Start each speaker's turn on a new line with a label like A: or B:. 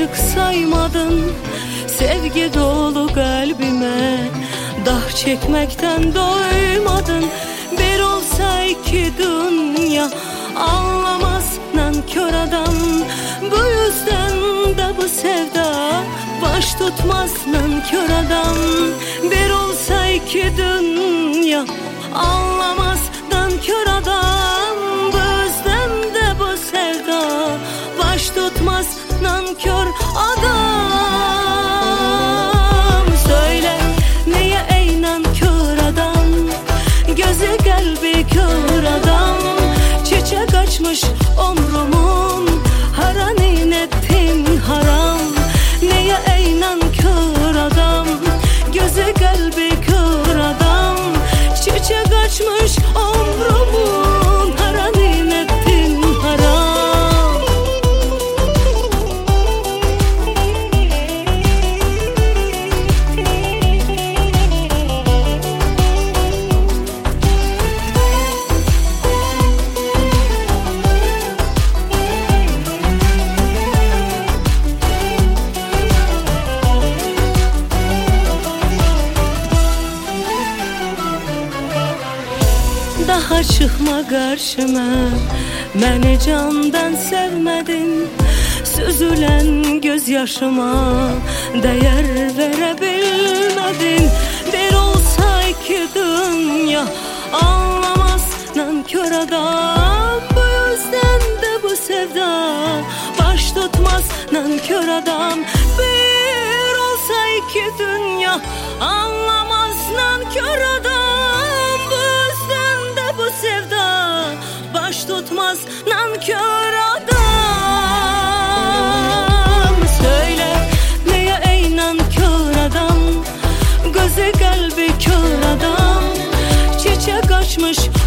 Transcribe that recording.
A: aşık saymadın. Sevgi dolu kalbime dah çekmekten doymadın. Bir olsa iki dünya anlamaz nankör adam. Bu yüzden de bu sevda baş tutmaz nankör adam. Bir olsa iki dünya anlamaz nankör adam. Bu yüzden de bu sevda baş tutmaz nankör adam. Söyle niye ey nankör adam, gözü kalbi kör adam. Çiçek açmış omrumun, haranin ettin haram. Niye ey nankör adam, gözü kalbi kör adam. Çiçek açmış omrumun, haranin ettin haram. Daha çıkma karşıma, beni candan sevmedin. Süzülen gözyaşıma değer verebilmedin. Bir olsa iki dünya anlamaz nankör adam. Bu yüzden de bu sevda baş tutmaz nankör adam. Bir olsa iki dünya anlamaz nankör adam. Sevda baş tutmaz nankör adam. Söyle niye ey nankör adam, gözü kalbi kör adam. Çiçek açmış